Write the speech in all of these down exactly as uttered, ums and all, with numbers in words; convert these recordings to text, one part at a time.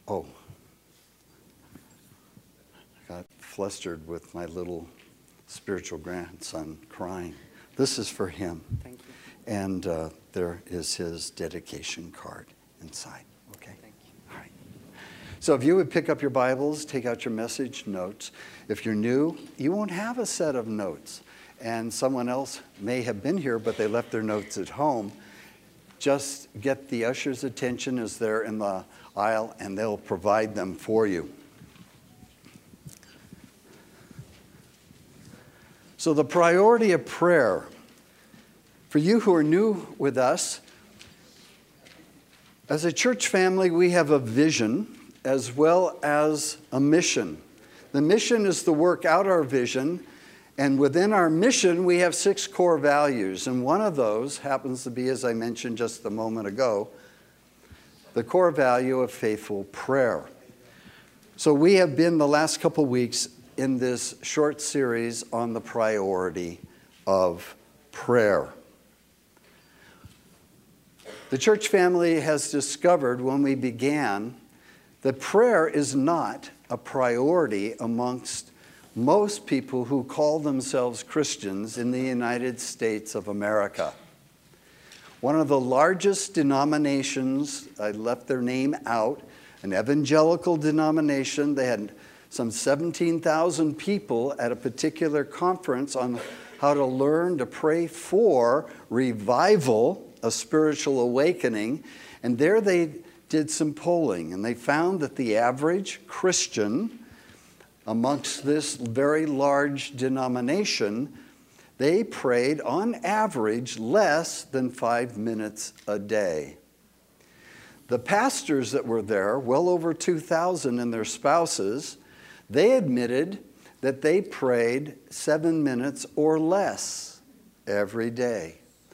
Oh, I got flustered with my little spiritual grandson crying. This is for him. Thank you. And uh, there is his dedication card inside. Okay? Thank you. All right. So if you would pick up your Bibles, take out your message notes. If you're new, you won't have a set of notes. And someone else may have been here, but they left their notes at home. Just get the usher's attention as they're in the aisle, and they'll provide them for you. So the priority of prayer. For you who are new with us, as a church family, we have a vision as well as a mission. The mission is to work out our vision, and within our mission, we have six core values. And one of those happens to be, as I mentioned just a moment ago, the core value of faithful prayer. So we have been the last couple weeks in this short series on the priority of prayer. The church family has discovered when we began that prayer is not a priority amongst most people who call themselves Christians in the United States of America. One of the largest denominations, I left their name out, an evangelical denomination, they had some seventeen thousand people at a particular conference on how to learn to pray for revival, a spiritual awakening, and there they did some polling, and they found that the average Christian amongst this very large denomination, they prayed on average less than five minutes a day. The pastors that were there, well over two thousand and their spouses, they admitted that they prayed seven minutes or less every day.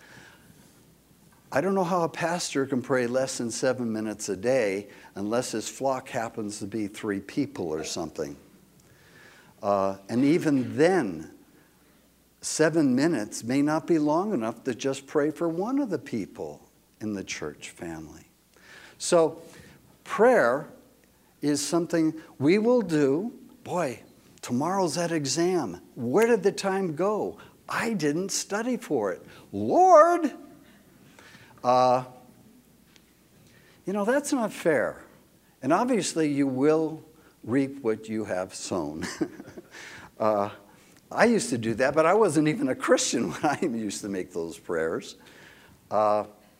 I don't know how a pastor can pray less than seven minutes a day unless his flock happens to be three people or something. Uh, and even then, seven minutes may not be long enough to just pray for one of the people in the church family. So prayer is something we will do. Boy, tomorrow's that exam. Where did the time go? I didn't study for it. Lord, uh, you know, that's not fair. And obviously you will reap what you have sown. uh, I used to do that, but I wasn't even a Christian when I used to make those prayers. Uh,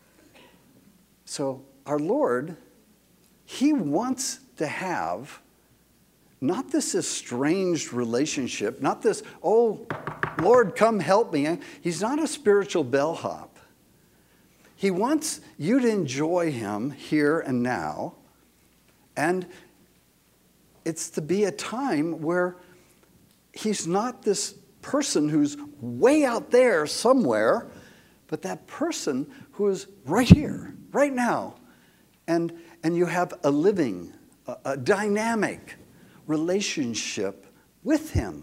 so our Lord, He wants to have not this estranged relationship, not this, oh, Lord, come help me. He's not a spiritual bellhop. He wants you to enjoy Him here and now, and it's to be a time where He's not this person who's way out there somewhere, but that person who is right here, right now. And, and you have a living, a, a dynamic relationship with Him.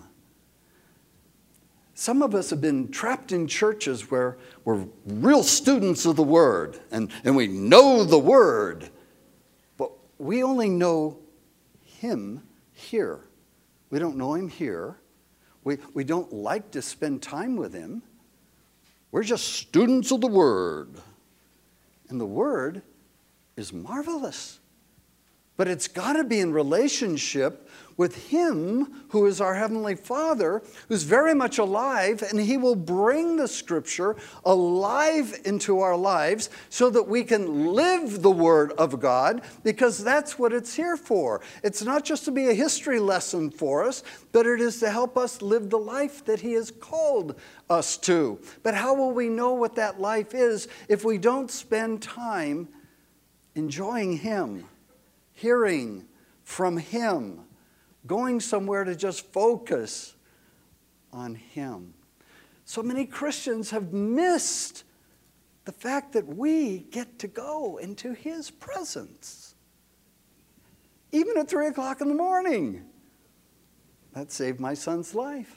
Some of us have been trapped in churches where we're real students of the Word, and, and we know the Word, but we only know Him here. We don't know Him here. We, we don't like to spend time with Him. We're just students of the Word. And the Word is marvelous. But it's got to be in relationship with Him who is our Heavenly Father, who's very much alive, and He will bring the Scripture alive into our lives so that we can live the Word of God, because that's what it's here for. It's not just to be a history lesson for us, but it is to help us live the life that He has called us to. But how will we know what that life is if we don't spend time enjoying Him, hearing from Him, going somewhere to just focus on Him? So many Christians have missed the fact that we get to go into His presence, even at three o'clock in the morning. That saved my son's life.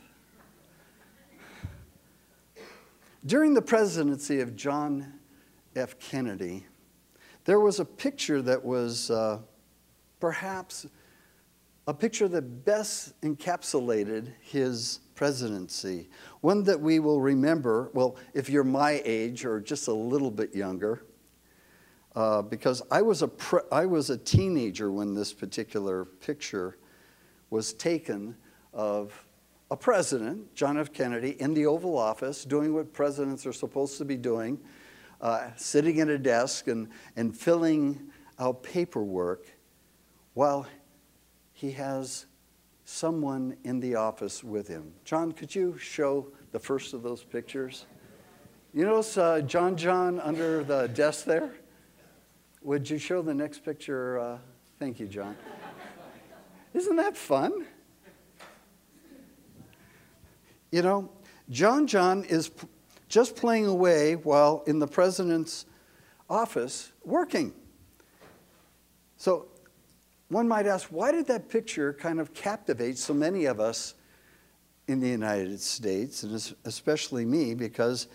During the presidency of John F. Kennedy, there was a picture that was uh, perhaps a picture that best encapsulated his presidency, one that we will remember, well, if you're my age or just a little bit younger, uh, because I was, a pre- I was a teenager when this particular picture was taken of a president, John F. Kennedy, in the Oval Office, doing what presidents are supposed to be doing, uh, sitting at a desk and, and filling out paperwork while he has someone in the office with him. John, could you show the first of those pictures? You notice uh, John John under the desk there? Would you show the next picture? Uh, thank you, John. Isn't that fun? You know, John John is p- just playing away while in the president's office working. So one might ask, why did that picture kind of captivate so many of us in the United States, and especially me, because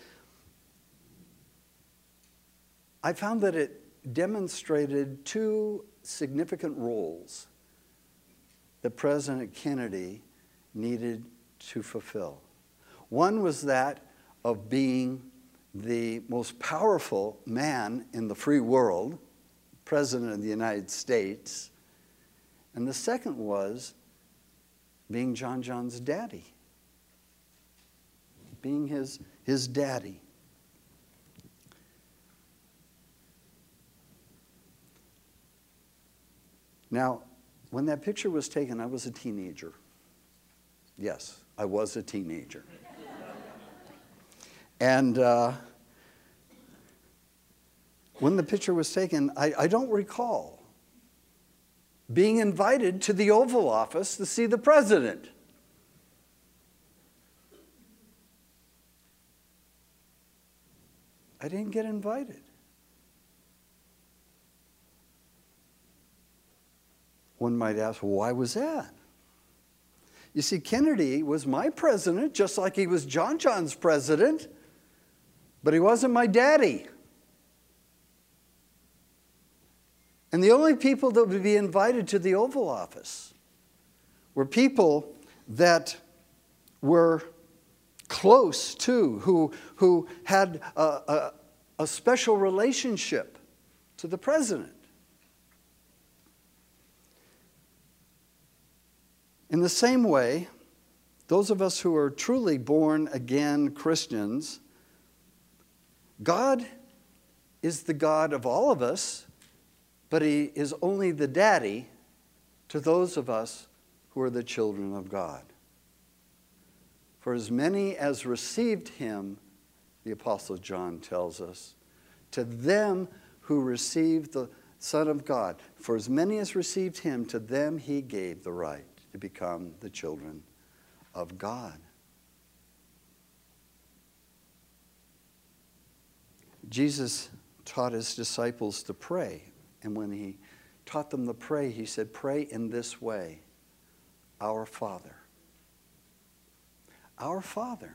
I found that it demonstrated two significant roles that President Kennedy needed to fulfill. One was that of being the most powerful man in the free world, President of the United States, and the second was being John John's daddy, being his, his daddy. Now, when that picture was taken, I was a teenager. Yes, I was a teenager. And uh, when the picture was taken, I, I don't recall being invited to the Oval Office to see the president. I didn't get invited. One might ask, well, why was that? You see, Kennedy was my president, just like he was John John's president, but he wasn't my daddy. And the only people that would be invited to the Oval Office were people that were close to, who, who had a, a, a special relationship to the president. In the same way, those of us who are truly born again Christians, God is the God of all of us, but he is only the daddy to those of us who are the children of God. For as many as received him, the Apostle John tells us, to them who received the Son of God, for as many as received him, to them he gave the right to become the children of God. Jesus taught his disciples to pray. And when he taught them to pray, he said, pray in this way, our Father. Our Father.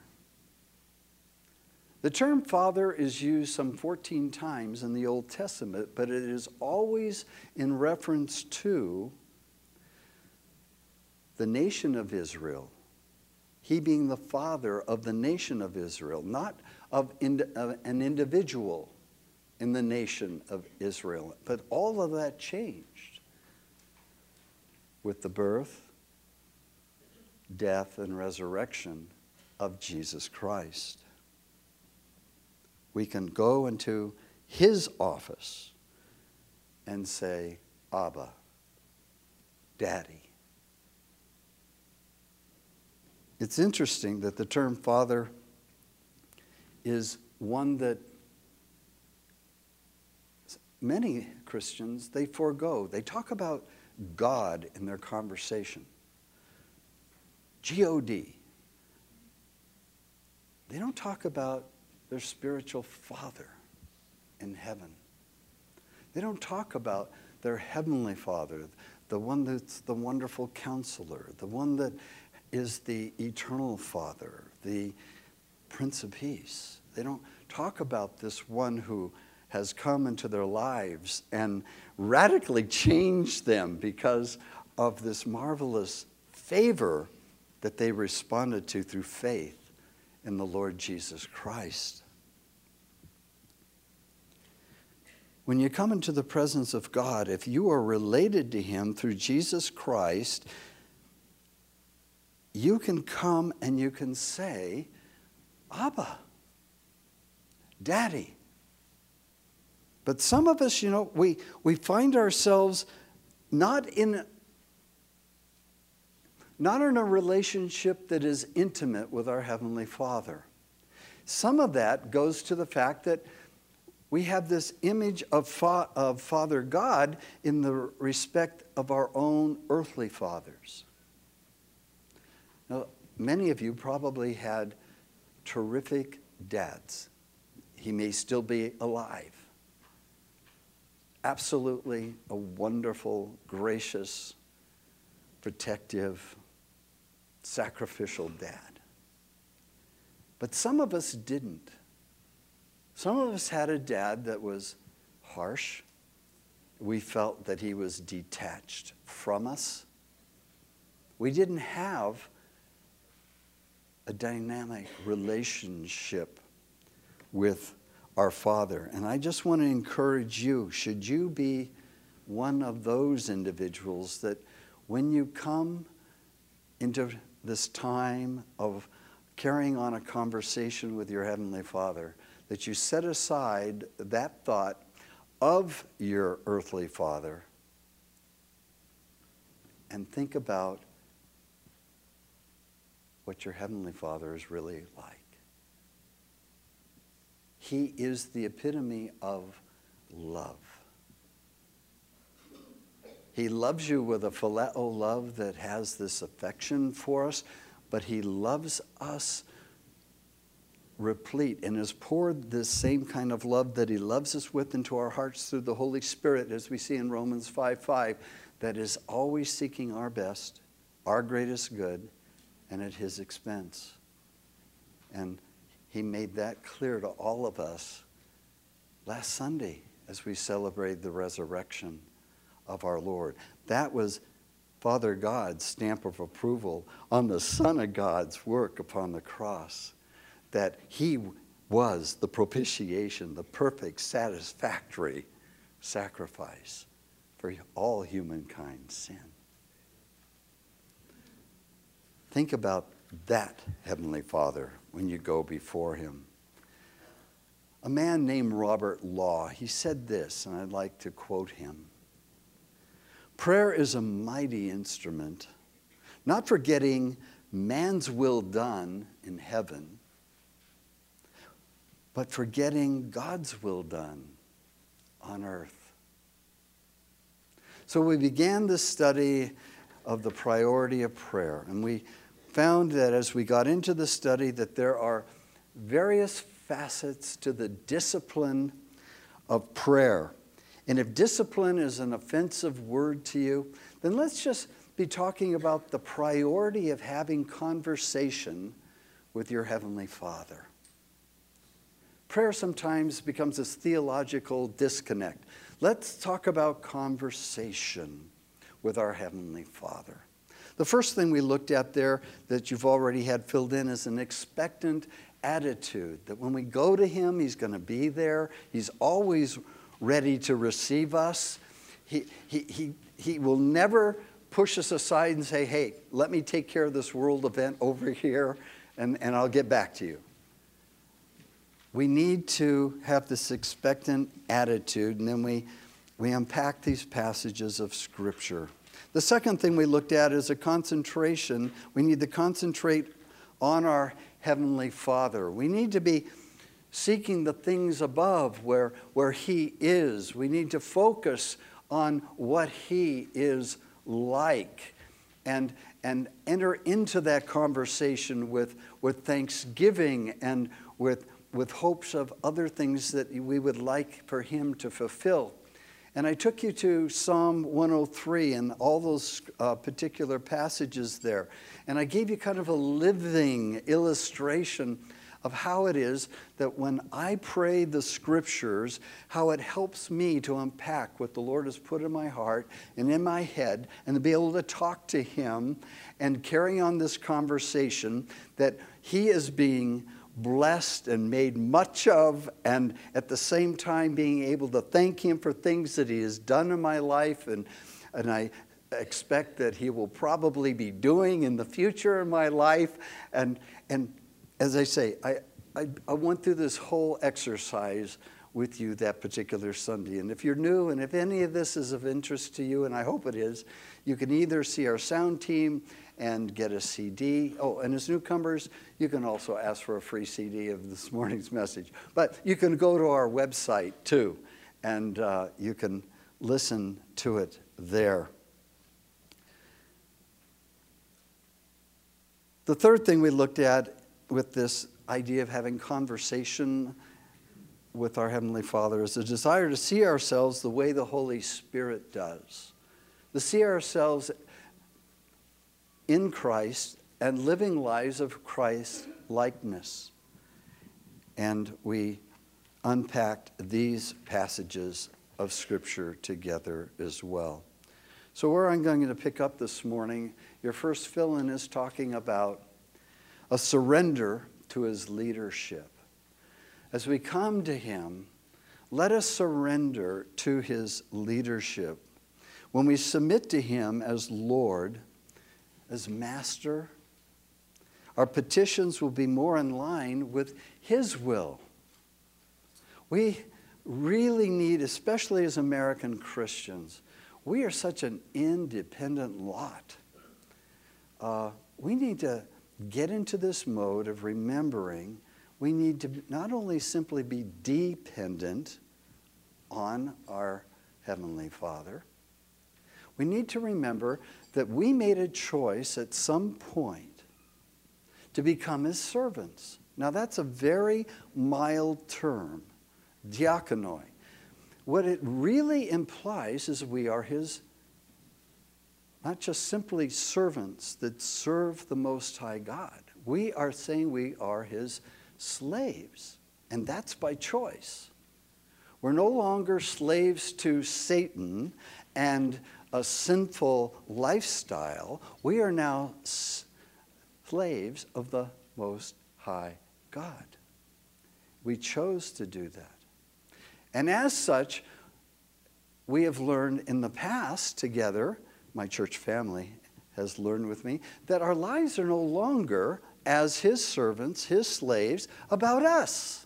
The term Father is used some fourteen times in the Old Testament, but it is always in reference to the nation of Israel. He being the father of the nation of Israel, not of ind- uh, an individual in the nation of Israel. But all of that changed with the birth, death, and resurrection of Jesus Christ. We can go into his office and say, Abba, Daddy. It's interesting that the term Father is one that many Christians, they forego. They talk about God in their conversation. G O D. They don't talk about their spiritual Father in heaven. They don't talk about their heavenly Father, the one that's the wonderful counselor, the one that is the eternal Father, the Prince of Peace. They don't talk about this one who has come into their lives and radically changed them because of this marvelous favor that they responded to through faith in the Lord Jesus Christ. When you come into the presence of God, if you are related to Him through Jesus Christ, you can come and you can say, Abba, Daddy. But some of us, you know, we, we find ourselves not in, not in a relationship that is intimate with our Heavenly Father. Some of that goes to the fact that we have this image of, fa- of Father God in the respect of our own earthly fathers. Now, many of you probably had terrific dads. He may still be alive. Absolutely a wonderful, gracious, protective, sacrificial dad. But some of us didn't. Some of us had a dad that was harsh. We felt that he was detached from us. We didn't have a dynamic relationship with our Father. And I just want to encourage you, should you be one of those individuals that when you come into this time of carrying on a conversation with your Heavenly Father, that you set aside that thought of your earthly father and think about what your Heavenly Father is really like. He is the epitome of love. He loves you with a phileo love that has this affection for us, but He loves us replete and has poured this same kind of love that He loves us with into our hearts through the Holy Spirit, as we see in Romans five five, that is always seeking our best, our greatest good, and at His expense. And He made that clear to all of us last Sunday as we celebrated the resurrection of our Lord. That was Father God's stamp of approval on the Son of God's work upon the cross, that He was the propitiation, the perfect, satisfactory sacrifice for all humankind's sin. Think about that Heavenly Father when you go before Him. A man named Robert Law, he said this, and I'd like to quote him. Prayer is a mighty instrument, not for getting man's will done in heaven, but for getting God's will done on earth. So we began this study of the priority of prayer, and we found that as we got into the study that there are various facets to the discipline of prayer. And if discipline is an offensive word to you, then let's just be talking about the priority of having conversation with your Heavenly Father. Prayer sometimes becomes this theological disconnect. Let's talk about conversation with our Heavenly Father. The first thing we looked at there that you've already had filled in is an expectant attitude, that when we go to Him, He's going to be there. He's always ready to receive us. He, he, he, he will never push us aside and say, hey, let me take care of this world event over here and, and I'll get back to you. We need to have this expectant attitude, and then we, we unpack these passages of Scripture. The second thing we looked at is a concentration. We need to concentrate on our Heavenly Father. We need to be seeking the things above where, where He is. We need to focus on what He is like and, and enter into that conversation with, with thanksgiving and with, with hopes of other things that we would like for Him to fulfill. And I took you to Psalm one oh three and all those uh, particular passages there. And I gave you kind of a living illustration of how it is that when I pray the scriptures, how it helps me to unpack what the Lord has put in my heart and in my head, and to be able to talk to him and carry on this conversation that he is being blessed and made much of, and at the same time being able to thank him for things that he has done in my life, and, and I expect that he will probably be doing in the future in my life. And, and as I say, I, I, I went through this whole exercise with you that particular Sunday. And if you're new, and if any of this is of interest to you, and I hope it is, you can either see our sound team and get a C D. Oh, and as newcomers, you can also ask for a free C D of this morning's message. But you can go to our website too, and uh, you can listen to it there. The third thing we looked at with this idea of having conversation with our Heavenly Father is a desire to see ourselves the way the Holy Spirit does. To see ourselves in Christ and living lives of Christ likeness. And we unpacked these passages of Scripture together as well. So where I'm going to pick up this morning, your first fill-in is talking about a surrender to his leadership. As we come to him, let us surrender to his leadership. When we submit to him as Lord, as Master, our petitions will be more in line with his will. We really need, especially as American Christians, we are such an independent lot. Uh, we need to get into this mode of remembering we need to not only simply be dependent on our Heavenly Father, we need to remember that we made a choice at some point to become his servants. Now that's a very mild term, diakonoi. What it really implies is we are his, not just simply servants that serve the Most High God. We are saying we are his slaves, and that's by choice. We're no longer slaves to Satan and a sinful lifestyle. We are now slaves of the Most High God. We chose to do that. And as such, we have learned in the past together, my church family has learned with me, that our lives are no longer, as his servants, his slaves, about us.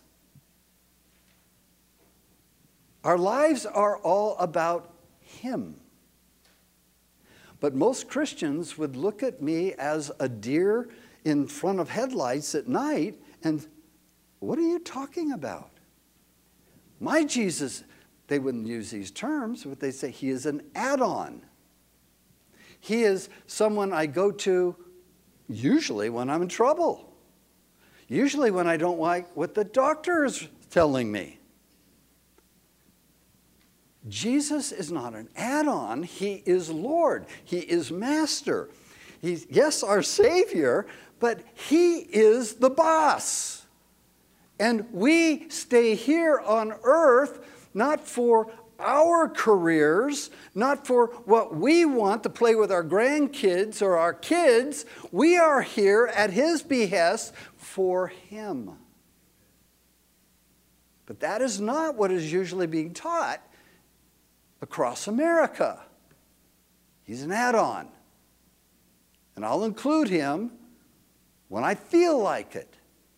Our lives are all about him. But most Christians would look at me as a deer in front of headlights at night and, what are you talking about? My Jesus, they wouldn't use these terms, but they say he is an add-on. He is someone I go to usually when I'm in trouble. Usually when I don't like what the doctor is telling me. Jesus is not an add-on. He is Lord. He is Master. He's, yes, our Savior, but he is the boss. And we stay here on earth not for our careers, not for what we want to play with our grandkids or our kids. We are here at his behest for him. But that is not what is usually being taught across America. He's an add-on. And I'll include him when I feel like it.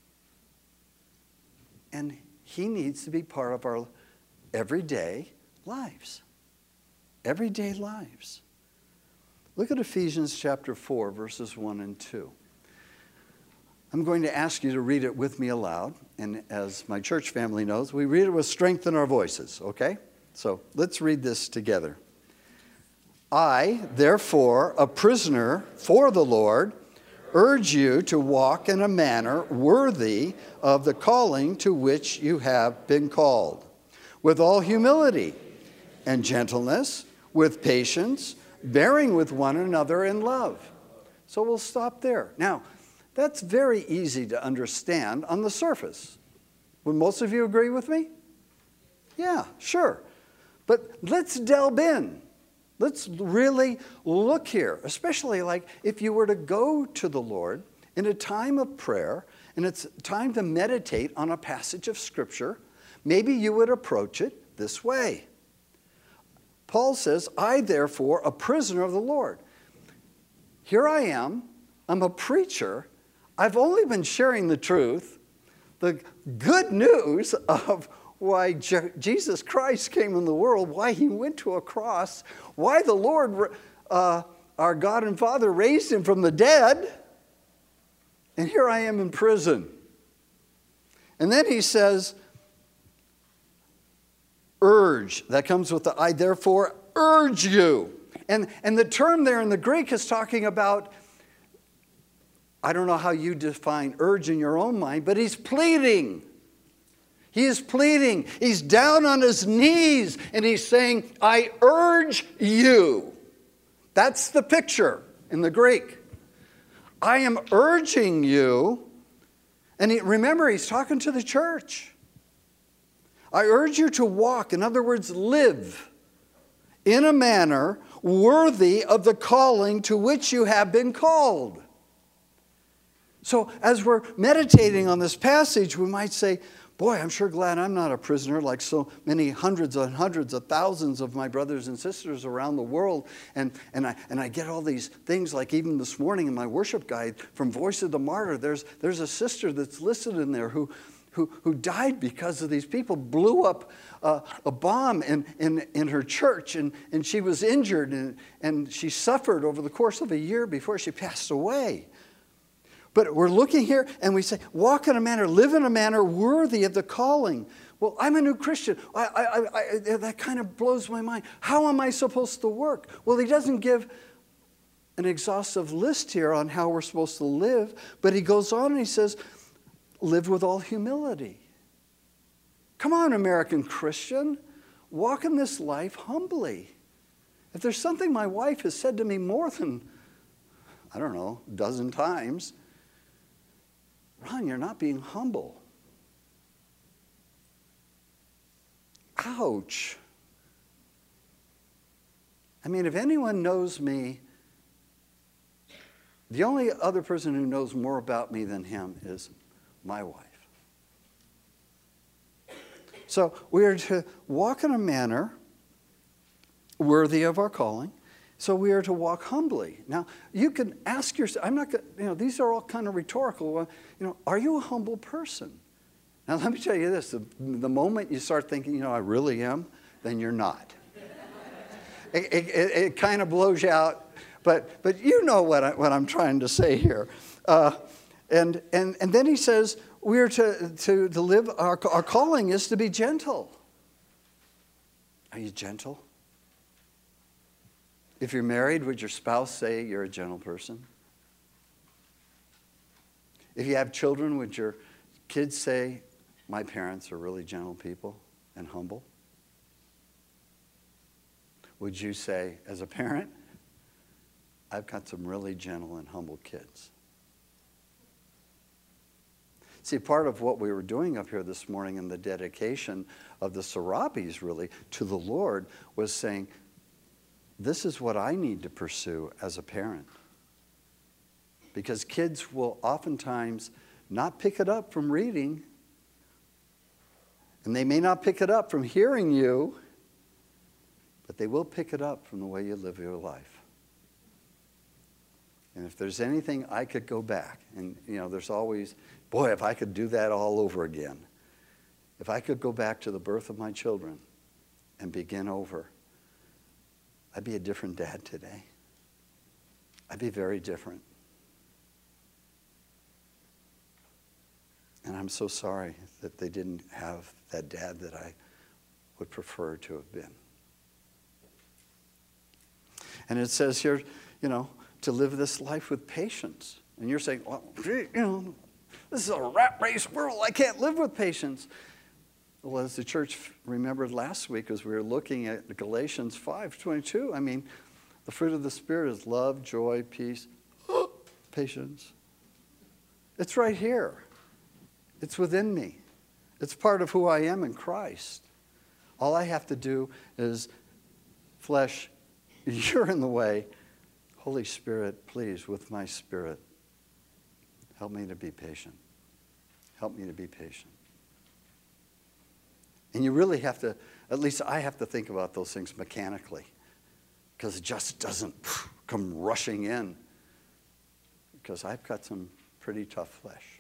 And he needs to be part of our everyday lives. Everyday lives. Look at Ephesians chapter four, verses one and two. I'm going to ask you to read it with me aloud. And as my church family knows, we read it with strength in our voices, okay? So let's read this together. I, therefore, a prisoner for the Lord, urge you to walk in a manner worthy of the calling to which you have been called, with all humility and gentleness, with patience, bearing with one another in love. So we'll stop there. Now, That's very easy to understand on the surface. Would most of you agree with me? Yeah, sure. But let's delve in. Let's really look here, especially like if you were to go to the Lord in a time of prayer and it's time to meditate on a passage of Scripture, maybe you would approach it this way. Paul says, I therefore, a prisoner of the Lord. Here I am, I'm a preacher, I've only been sharing the truth, the good news of why Je- Jesus Christ came in the world, why he went to a cross, why the Lord, uh, our God and Father, raised him from the dead, and here I am in prison. And then he says, urge, that comes with the I therefore urge you. And, and the term there in the Greek is talking about, I don't know how you define urge in your own mind, but he's pleading. He is pleading. He's down on his knees and he's saying, I urge you. That's the picture in the Greek. I am urging you. And he, remember, he's talking to the church. I urge you to walk, in other words, live in a manner worthy of the calling to which you have been called. So as we're meditating on this passage, we might say, boy, I'm sure glad I'm not a prisoner like so many hundreds and hundreds of thousands of my brothers and sisters around the world. And, and, I, and I get all these things, like even this morning in my worship guide from Voice of the Martyr, there's, there's a sister that's listed in there who, who, who died because of these people, blew up uh, a bomb in, in, in her church, and, and she was injured, and, and she suffered over the course of a year before she passed away. But we're looking here and we say, walk in a manner, live in a manner worthy of the calling. Well, I'm a new Christian. I, I, I, that kind of blows my mind. How am I supposed to work? Well, he doesn't give an exhaustive list here on how we're supposed to live, but he goes on and he says, live with all humility. Come on, American Christian. Walk in this life humbly. If there's something my wife has said to me more than, I don't know, a dozen times, Ron, you're not being humble. Ouch. I mean, if anyone knows me, the only other person who knows more about me than him is my wife. So we are to walk in a manner worthy of our calling. So we are to walk humbly. Now, you can ask yourself, I'm not going to, you know, these are all kind of rhetorical. You know, are you a humble person? Now, let me tell you this. The, the moment you start thinking, you know, I really am, then you're not. it, it, it, it kind of blows you out. But, but you know what, I, what I'm trying to say here. Uh, and, and, and then he says, we are to, to, to live, our, our calling is to be gentle. Are you gentle? If you're married, would your spouse say you're a gentle person? If you have children, would your kids say, my parents are really gentle people and humble? Would you say, as a parent, I've got some really gentle and humble kids? See, part of what we were doing up here this morning in the dedication of the Serapis, really, to the Lord was saying, this is what I need to pursue as a parent. Because kids will oftentimes not pick it up from reading, and they may not pick it up from hearing you, but they will pick it up from the way you live your life. And if there's anything I could go back, and you know, there's always, boy, if I could do that all over again. If I could go back to the birth of my children and begin over, I'd be a different dad today. I'd be very different. And I'm so sorry that they didn't have that dad that I would prefer to have been. And it says here, you know, to live this life with patience. And you're saying, well, you know, this is a rat race world. I can't live with patience. Well, as the church remembered last week as we were looking at Galatians five twenty-two, I mean, the fruit of the Spirit is love, joy, peace, patience. It's right here. It's within me. It's part of who I am in Christ. All I have to do is, flesh, you're in the way. Holy Spirit, please, with my spirit, help me to be patient. Help me to be patient. And you really have to, at least I have to think about those things mechanically, because it just doesn't come rushing in, because I've got some pretty tough flesh.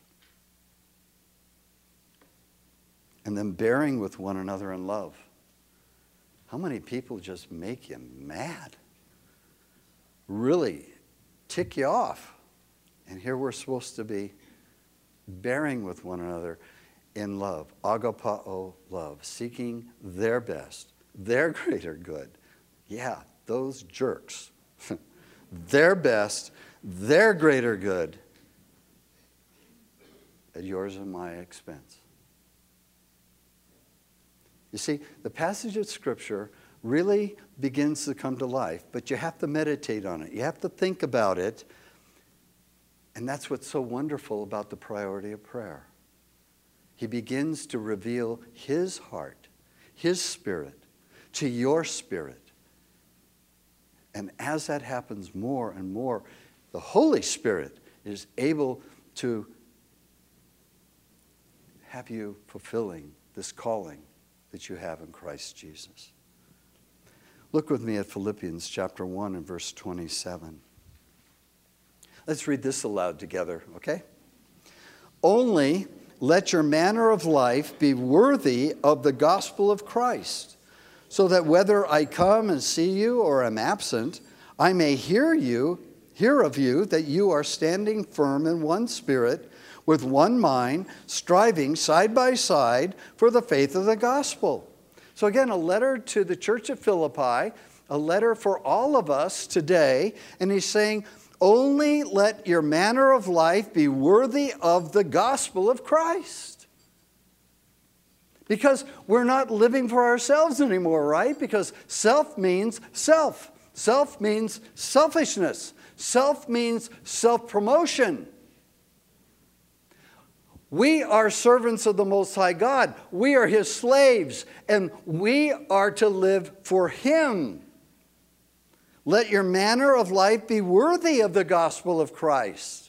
And then bearing with one another in love. How many people just make you mad? Really tick you off. And here we're supposed to be bearing with one another in love. Agapao love. Seeking their best, their greater good. Yeah, those jerks. Their best, their greater good. At yours and my expense. You see, the passage of Scripture really begins to come to life, but you have to meditate on it. You have to think about it. And that's what's so wonderful about the priority of prayer. He begins to reveal his heart, his spirit, to your spirit. And as that happens more and more, the Holy Spirit is able to have you fulfilling this calling that you have in Christ Jesus. Look with me at Philippians chapter one and verse twenty-seven. Let's read this aloud together, okay? Only let your manner of life be worthy of the gospel of Christ, so that whether I come and see you or am absent, I may hear you, hear of you that you are standing firm in one spirit, with one mind, striving side by side for the faith of the gospel. So again, a letter to the church at Philippi, a letter for all of us today, and he's saying, only let your manner of life be worthy of the gospel of Christ. Because we're not living for ourselves anymore, right? Because self means self. Self means selfishness. Self means self-promotion. We are servants of the Most High God. We are his slaves, and we are to live for him. Let your manner of life be worthy of the gospel of Christ.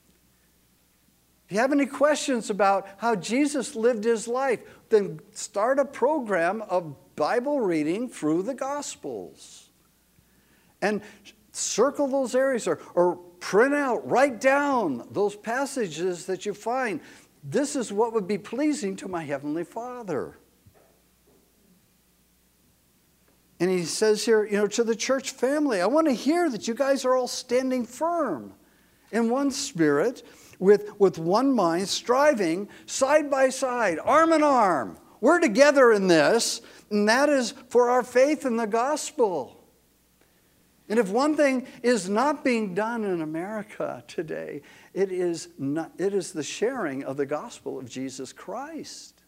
If you have any questions about how Jesus lived his life, then start a program of Bible reading through the Gospels. And circle those areas, or, or print out, write down those passages that you find. This is what would be pleasing to my Heavenly Father. And he says here, you know, to the church family, I want to hear that you guys are all standing firm in one spirit, with, with one mind, striving side by side, arm in arm. We're together in this, and that is for our faith in the gospel. And if one thing is not being done in America today, it is, not, it is the sharing of the gospel of Jesus Christ.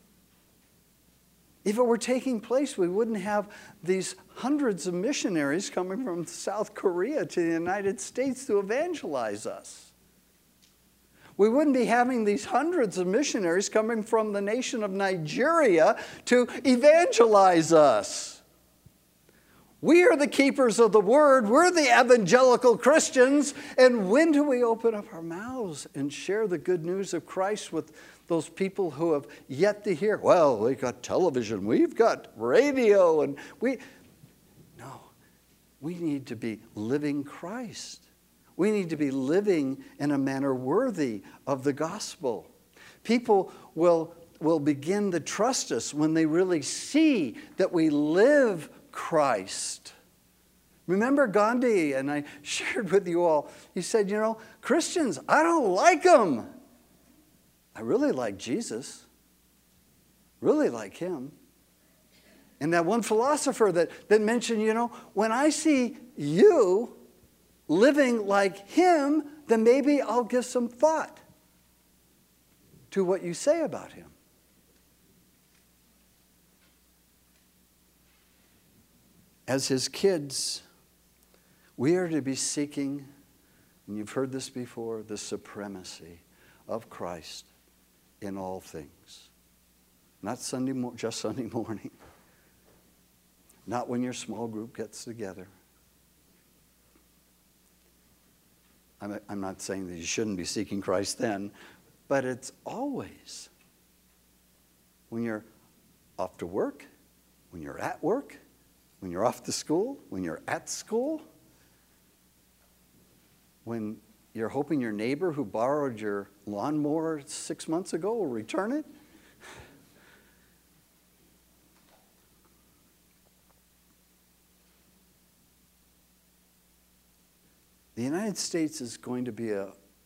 If it were taking place, we wouldn't have these hundreds of missionaries coming from South Korea to the United States to evangelize us. We wouldn't be having these hundreds of missionaries coming from the nation of Nigeria to evangelize us. We are the keepers of the word. We're the evangelical Christians. And when do we open up our mouths and share the good news of Christ with those people who have yet to hear? Well, we've got television, we've got radio, and we... No, we need to be living Christ. We need to be living in a manner worthy of the gospel. People will, will begin to trust us when they really see that we live Christ. Remember Gandhi, and I shared with you all, he said, you know, Christians, I don't like them. I really like Jesus. Really like him. And that one philosopher that, that mentioned, you know, when I see you living like him, then maybe I'll give some thought to what you say about him. As his kids, we are to be seeking, and you've heard this before, the supremacy of Christ in all things. Not Sunday mo- just Sunday morning. Not when your small group gets together. I'm, I'm not saying that you shouldn't be seeking Christ then, but it's always when you're off to work, when you're at work, when you're off to school, when you're at school, when you're hoping your neighbor who borrowed your lawnmower six months ago will return it. The United States is going to be a,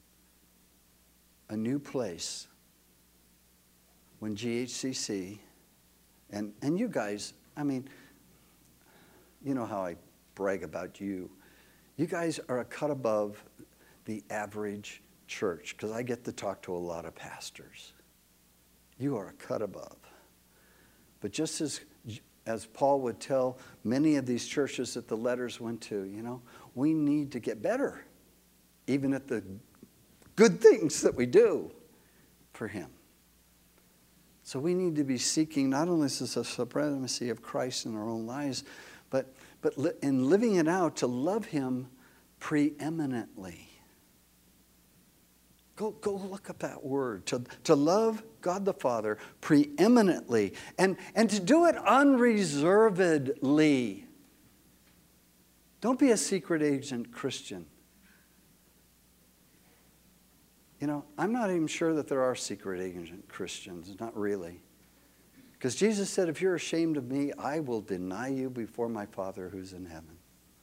a new place when G H C C, and, and you guys, I mean, you know how I brag about you. You guys are a cut above the average church, because I get to talk to a lot of pastors. You are a cut above. But just as, as Paul would tell many of these churches that the letters went to, you know, we need to get better, even at the good things that we do for him. So we need to be seeking not only the supremacy of Christ in our own lives, but, but li- in living it out to love him preeminently. Go, go look up that word. To, to love God the Father preeminently. And, and to do it unreservedly. Don't be a secret agent Christian. You know, I'm not even sure that there are secret agent Christians. Not really. Because Jesus said, if you're ashamed of me, I will deny you before my Father who's in heaven.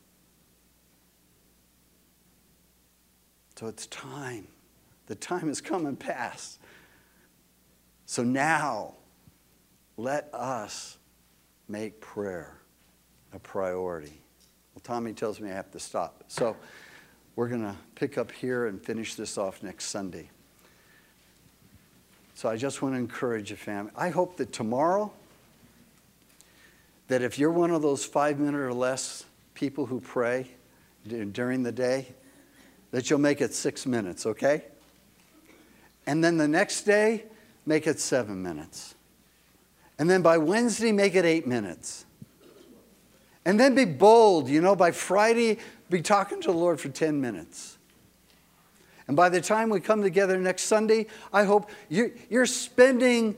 So it's time. The time has come and passed. So now, let us make prayer a priority. Well, Tommy tells me I have to stop. So we're going to pick up here and finish this off next Sunday. So I just want to encourage you, family. I hope that tomorrow, that if you're one of those five minute or less people who pray during the day, that you'll make it six minutes, okay? And then the next day, make it seven minutes. And then by Wednesday, make it eight minutes. And then be bold, you know, by Friday, be talking to the Lord for ten minutes. And by the time we come together next Sunday, I hope you're, you're spending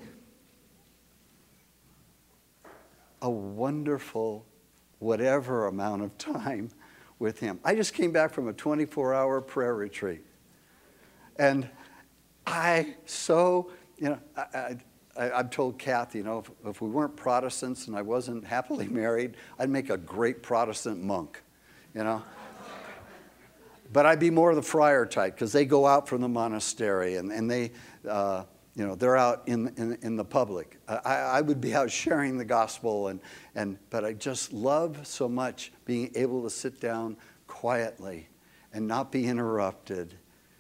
a wonderful whatever amount of time with him. I just came back from a twenty-four hour prayer retreat. And I so, you know, I, I, I've told Kathy, you know, if, if we weren't Protestants and I wasn't happily married, I'd make a great Protestant monk, you know. But I'd be more the friar type, because they go out from the monastery and, and they, uh, you know, they're out in, in, in the public. I, I would be out sharing the gospel, and, and, but I just love so much being able to sit down quietly and not be interrupted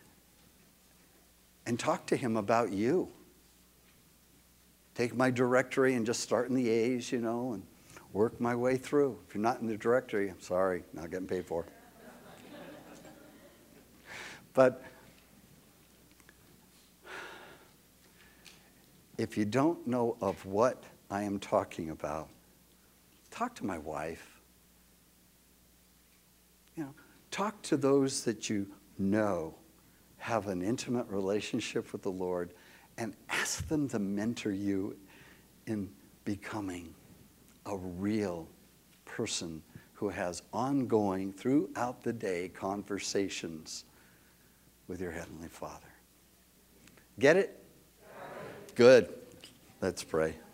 and talk to him about you. Take my directory and just start in the A's, you know, and work my way through. If you're not in the directory, I'm sorry, not getting paid for. But if you don't know of what I am talking about, talk to my wife. You know, talk to those that you know have an intimate relationship with the Lord, and ask them to mentor you in becoming a real person who has ongoing, throughout the day, conversations with your Heavenly Father. Get it? Good. Let's pray.